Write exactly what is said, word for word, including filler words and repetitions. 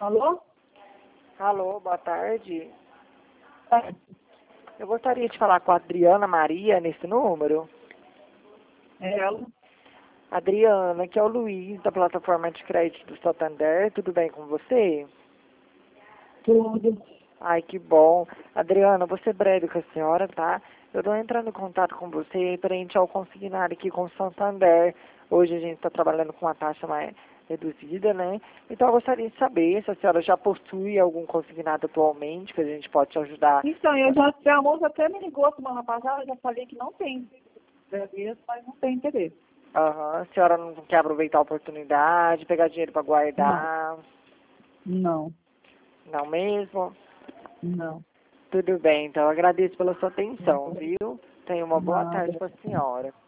Alô? Alô, boa tarde. É, Eu gostaria de falar com a Adriana Maria nesse número. é ela. Adriana, que é o Luiz, da plataforma de crédito do Santander. Tudo bem com você? Tudo. Ai, que bom. Adriana, vou ser breve com a senhora, tá? Eu estou entrando em contato com você referente ao consignário aqui com o Santander. Hoje a gente está trabalhando com uma taxa mais reduzida, né? Então eu gostaria de saber se a senhora já possui algum consignado atualmente, que a gente pode te ajudar. Então, eu já, a moça até me ligou semana passada, eu já falei que não tem interesse, mas não tem interesse. Aham, a senhora não quer aproveitar a oportunidade, pegar dinheiro para Não, guardar? não, Não mesmo? não. Tudo bem, então agradeço pela sua atenção, viu? Tenha uma boa Nada. tarde para a senhora.